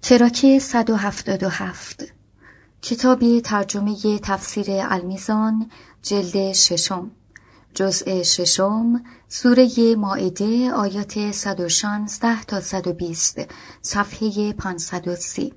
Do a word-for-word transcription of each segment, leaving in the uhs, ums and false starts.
تراک صد و هفتاد و هفت، کتاب ترجمه تفسیر المیزان، جلد ششم، جزء ششم، سوره مائده، آیات صد و شانزده تا صد و بیست، صفحه پانصد و سی.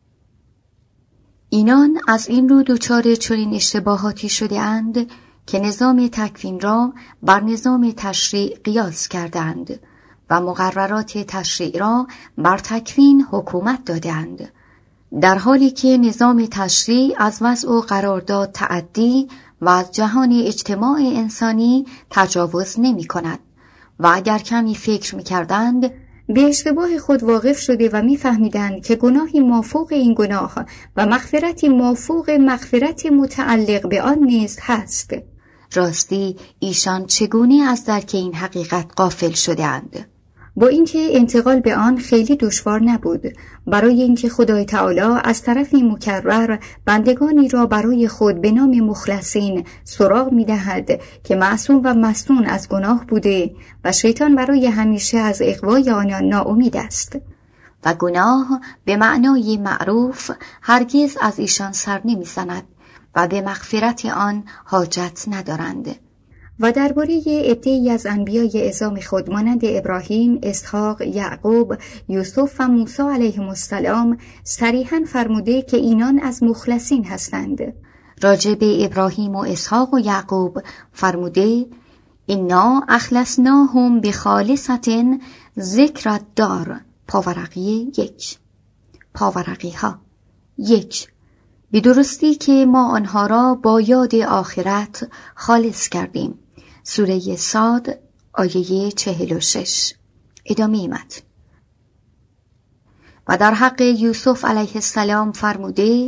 اینان از این رو دچار چنین اشتباهاتی شده اند که نظام تکوین را بر نظام تشریع قیاس کردند و مقررات تشریع را بر تکوین حکومت دادند، در حالی که نظام تشریع از وضع و قرارداد تعدی و از جهان اجتماع انسانی تجاوز نمی کند و اگر کمی فکر می کردند به اشتباه خود واقف شده و می فهمیدند که گناهی مافوق این گناه و مغفرتی مافوق مغفرت متعلق به آن نیز هست. راستی ایشان چگونه از درک این حقیقت غافل شدند؟ با اینکه انتقال به آن خیلی دشوار نبود، برای اینکه خدای تعالی از طرفی مکرر بندگانی را برای خود به نام مخلصین سراغ می دهد که معصوم و مصون از گناه بوده و شیطان برای همیشه از اغوای آنان ناامید است و گناه به معنای معروف هرگز از ایشان سر نمی زند و به مغفرت آن حاجت ندارند. و درباره عده‌ای از انبیای عظام خود مانند ابراهیم، اسحاق، یعقوب، یوسف و موسی علیهم السلام صریحاً فرموده که اینان از مخلصین هستند. راجع به ابراهیم و اسحاق و یعقوب فرموده انا اخلصناهم بخالصة ذکر الدار، پاورقی یک. پاورقی ها یک، به درستی که ما آنها را با یاد آخرت خالص کردیم. سوره صاد، آیه چهل و شش. ادامه متن. و در حق یوسف علیه السلام فرموده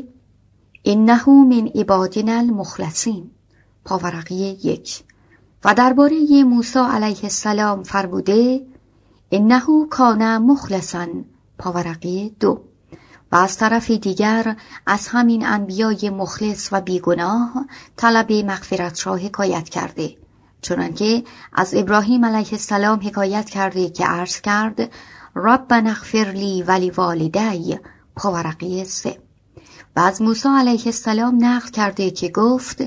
انه من عبادنا المخلصین، پاورقی یک. و درباره موسی علیه السلام فرموده انه کان مخلصا، پاورقی دو. و از طرف دیگر از همین انبیای مخلص و بیگناه طلب مغفرت را حکایت کرده، چنانکه از ابراهیم علیه السلام حکایت کرده که عرض کرد ربنا اغفر لی ولی والدی، پاورقی سه. و از موسی علیه السلام نقل کرده که گفت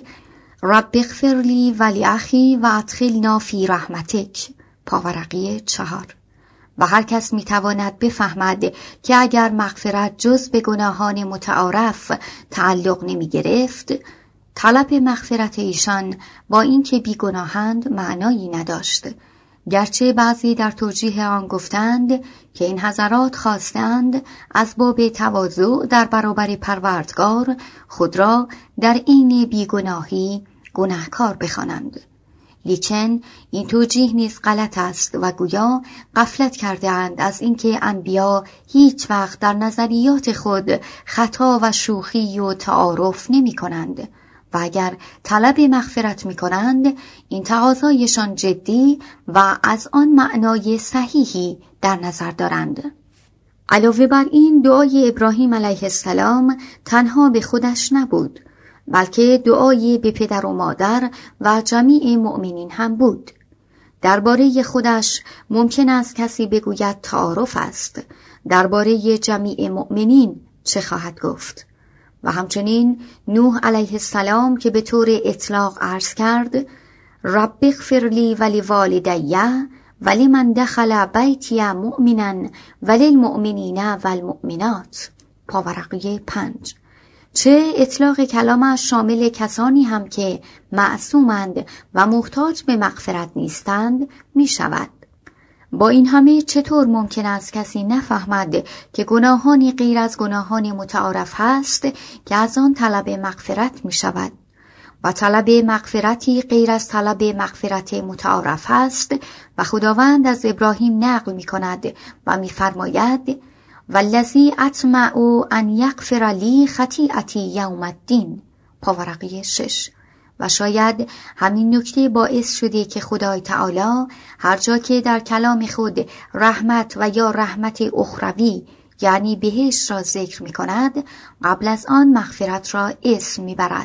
رب اغفر لی ولی اخی و ادخلنا فی رحمتک، پاورقی چهار. و هر کس میتواند بفهمد که اگر مغفرت جز به گناهان متعارف تعلق نمی گرفت، طلب مغفرت ایشان با اینکه بیگناهند معنایی نداشت، گرچه بعضی در توجیه آن گفتند که این حضرات خواستند از باب تواضع در برابر پروردگار خود را در عین بیگناهی گناهکار بخوانند. لیکن این توجیه نیز غلط است و گویا غفلت کرده اند از اینکه انبیا هیچ وقت در نظریات خود خطا و شوخی و تعارف نمی کنند و اگر طلب مغفرت می کنند این تقاضایشان جدی و از آن معنای صحیحی در نظر دارند. علاوه بر این دعای ابراهیم علیه السلام تنها به خودش نبود، بلکه دعای به پدر و مادر و جمیع مؤمنین هم بود. درباره خودش ممکن است کسی بگوید تعارف است، درباره جمیع مؤمنین چه خواهد گفت؟ و همچنین نوح علیه السلام که به طور اطلاق عرض کرد رب اغفر لی ولی والدی ولی من دخل بیتی مؤمنا ولی المؤمنین والمؤمنات، پاورقی پنج. چه اطلاق کلامش شامل کسانی هم که معصومند و محتاج به مغفرت نیستند می شود. با این همه چطور ممکن است کسی نفهمد که گناهانی غیر از گناهان متعارف هست که از آن طلب مغفرت می شود و طلب مغفرتی غیر از طلب مغفرت متعارف هست و خداوند از ابراهیم نقل می کند و می فرماید والذی اطمع ان یغفر لی خطیئتی یوم الدین، پاورقی شش. و شاید همین نکته باعث شده که خدای تعالی هر جا که در کلام خود رحمت و یا رحمت اخروی یعنی بهشت را ذکر می کند قبل از آن مغفرت را اسم می برد.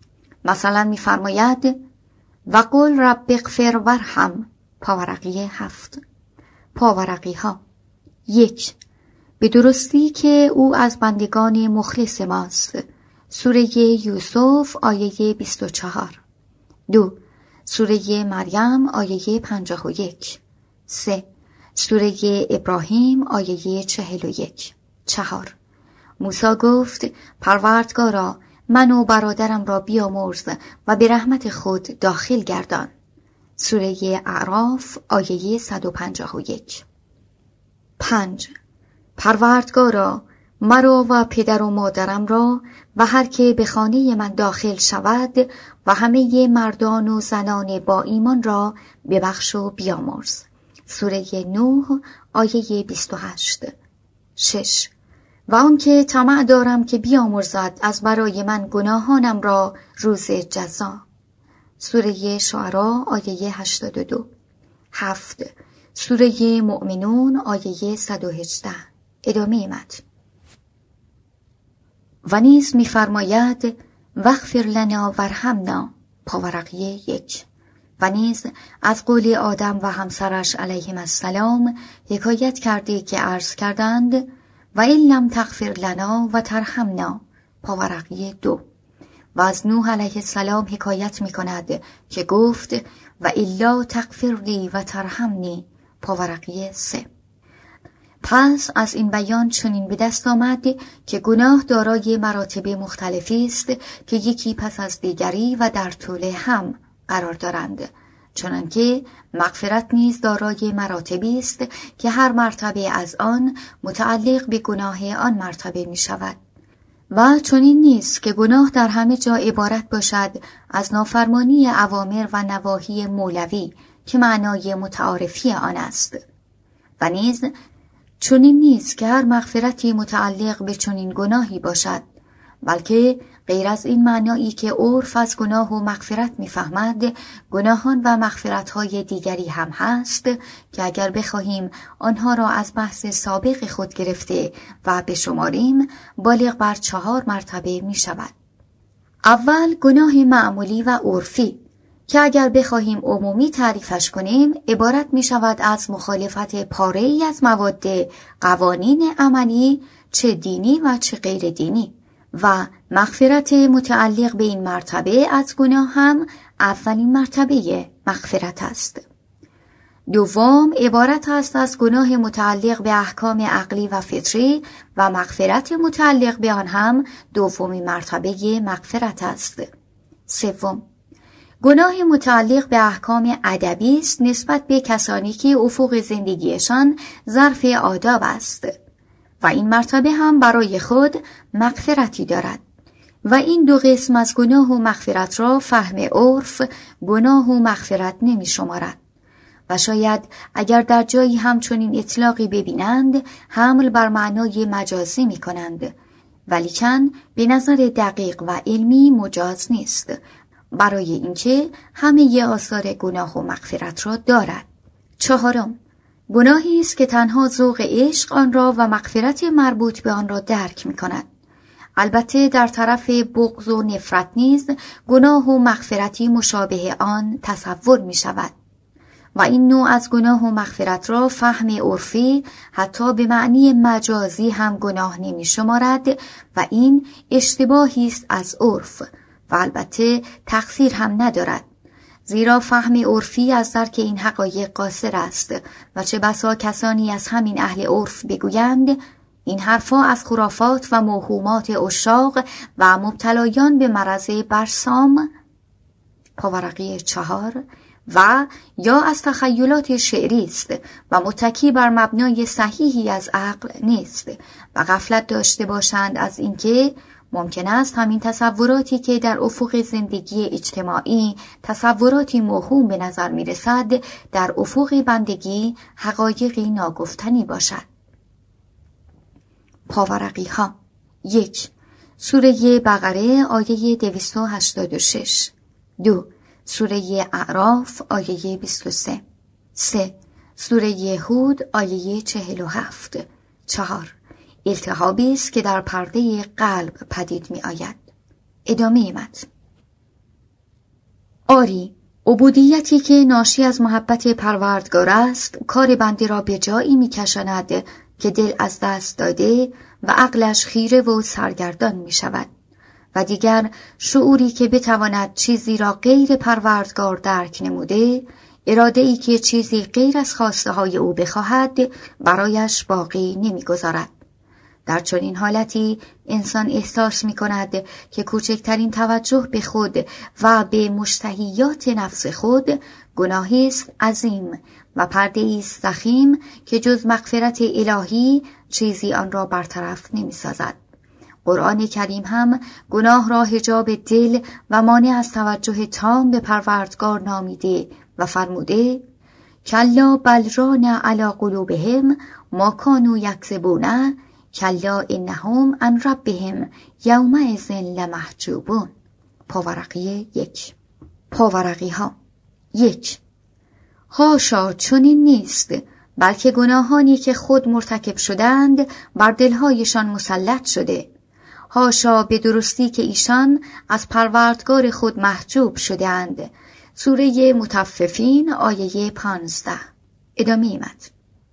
مثلا می فرماید و قل رب اغفر ورحم، پاورقی هفت. پاورقی ها یک، به درستی که او از بندگان مخلص ماست. سوره یوسف آیه بیست و چهار. دو. سوره مریم آیه پنجاه و یک. سه. سوره ابراهیم آیه چهل و یک. چهار. موسی گفت پروردگارا من و برادرم را بیامرز و به رحمت خود داخل گردان. سوره اعراف آیه صد و پنجاه و یک. پنج. پروردگارا مرا و پدر و مادرم را و هر که به خانه من داخل شود و همه مردان و زنان با ایمان را ببخش و بیامرز. سوره نوح آیه بیست و هشت. شش. و آنکه طمع دارم که بیامرزد از برای من گناهانم را روز جزا. سوره شعراء آیه هشتاد و دو. هفت. سوره مؤمنون آیه صد و هجده. ادامه متن. و نیز می‌فرماید واغفر لنا وارحمنا، پاورقی یک. و نیز از قول آدم و همسرش علیهم السلام حکایت کرده که عرض کردند و این لم تغفر لنا و ترحمنا، پاورقی دو. و از نوح علیه السلام حکایت می کند که گفت و الا تغفر لی و ترحمنی، پاورقی سه. پس از این بیان چنین به دست آمد که گناه دارای مراتب مختلفی است که یکی پس از دیگری و در طول هم قرار دارند، چنانکه مغفرت نیز دارای مراتبی است که هر مرتبه از آن متعلق به گناه آن مرتبه می شود. و چنین نیست که گناه در همه جا عبارت باشد از نافرمانی اوامر و نواهی مولوی که معنای متعارفی آن است. و نیز چنین نیست که هر مغفرتی متعلق به چنین گناهی باشد، بلکه غیر از این معنایی که عرف از گناه و مغفرت می‌فهمد، گناهان و مغفرت‌های دیگری هم هست که اگر بخواهیم آنها را از بحث سابق خود گرفته و بشماریم بالغ بر چهار مرتبه می‌شود. اول گناه معمولی و عرفی که اگر بخواهیم عمومی تعریفش کنیم عبارت می شود از مخالفت پاره‌ای از مواد قوانین عملی، چه دینی و چه غیر دینی. و مغفرت متعلق به این مرتبه از گناه هم اولین مرتبه مغفرت است. دوم عبارت است از گناه متعلق به احکام عقلی و فطری و مغفرت متعلق به آن هم دومین مرتبه مغفرت است. سوم گناه متعلق به احکام ادبی است نسبت به کسانی که افق زندگیشان ظرف آداب است و این مرتبه هم برای خود مغفرتی دارد. و این دو قسم از گناه و مغفرت را فهم عرف گناه و مغفرت نمی شمارد و شاید اگر در جایی همچنین اطلاقی ببینند حمل بر معنای مجازی می کنند، ولیکن به نظر دقیق و علمی مجاز نیست، برای اینکه همه ی آثار گناه و مغفرت را دارد. چهارم گناهی است که تنها ذوق عشق آن را و مغفرت مربوط به آن را درک می کند. البته در طرف بغض و نفرت نیز گناه و مغفرتی مشابه آن تصور می شود و این نوع از گناه و مغفرت را فهم عرفی حتی به معنی مجازی هم گناه نمی شمارد و این اشتباهی است از عرف و البته تقصیر هم ندارد، زیرا فهم عرفی از درک این حقایق قاصر است و چه بسا کسانی از همین اهل عرف بگویند این حرفا از خرافات و موهومات عشاق و مبتلایان به مرض برسام، پاورقی چهار، و یا از تخیلات شعری است و متکی بر مبنای صحیحی از عقل نیست و غفلت داشته باشند از اینکه ممکن است همین تصوراتی که در افق زندگی اجتماعی تصوراتی موهوم به نظر می رسد در افق بندگی حقایقی ناگفتنی باشد. پاورقی ها. یک. سوره بقره آیه دویست و هشتاد و شش. دو. سوره اعراف آیه بیست و سه. سه. سوره هود آیه چهل و هفت. چهار. التهابی است که در پرده قلب پدید می آید. ادامه متن. آری، عبودیتی که ناشی از محبت پروردگار است کار بنده را به جایی می کشاند که دل از دست داده و عقلش خیره و سرگردان می شود و دیگر شعوری که بتواند چیزی را غیر پروردگار درک نموده، اراده‌ای که چیزی غیر از خواسته های او بخواهد برایش باقی نمی‌گذارد. در چنین حالتی انسان احساس می‌کند که کوچکترین توجه به خود و به مشتهیات نفس خود گناهی است عظیم و پرده‌ای است ضخیم که جز مغفرت الهی چیزی آن را برطرف نمی‌سازد. قرآن کریم هم گناه را حجاب دل و مانع از توجه تام به پروردگار نامیده و فرموده کلا بل ران علی قلوبهم ما کانوا یکسبون کلا انهم عن ربهم یومئذ لمحجوبون. پاورقی یک. پاورقی ها یک. حاشا چنین نیست، بلکه گناهانی که خود مرتکب شدند بر دلهایشان مسلط شده. حاشا به درستی که ایشان از پروردگار خود محجوب شدند. سوره مطففین آیه پانزده. ادامه متن.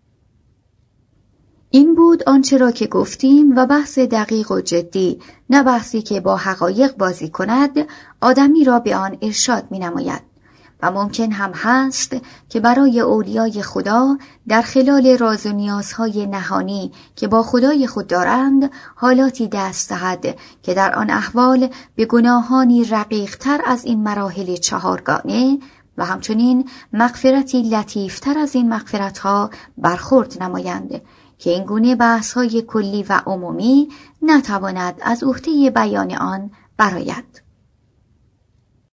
این بود آنچه را که گفتیم و بحث دقیق و جدی، نه بحثی که با حقایق بازی کند، آدمی را به آن ارشاد می نماید و ممکن هم هست که برای اولیای خدا در خلال راز و نیازهای نهانی که با خدای خود دارند حالاتی دست دهد که در آن احوال به گناهانی رقیق‌تر از این مراحل چهارگانه و همچنین مغفرتی لطیفتر از این مغفرتها برخورد نمایند که این گونه بحث‌های کلی و عمومی نتواند از عهده بیان آن برآید.